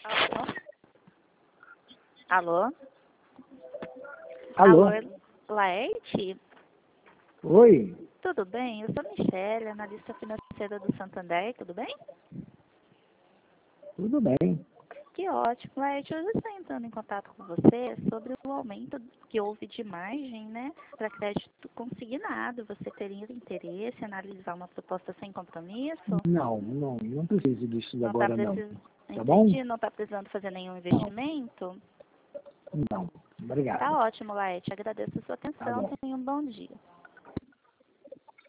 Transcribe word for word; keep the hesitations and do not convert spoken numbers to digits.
Alô? Alô? Alô? Alô, Laerte? Oi? Tudo bem? Eu sou Michele, analista financeira do Santander, tudo bem? Tudo bem. Que ótimo. Laerte, eu estou entrando em contato com você sobre o aumento que houve de margem, né, para crédito consignado. Você teria interesse em analisar uma proposta sem compromisso? Não, não, não preciso disso Não está agora não. precisando, Tá bom? entendi, não está precisando fazer nenhum investimento? Não. Obrigado. Tá ótimo, Laerte. Agradeço a sua Tá atenção. bom. Tenha um bom dia.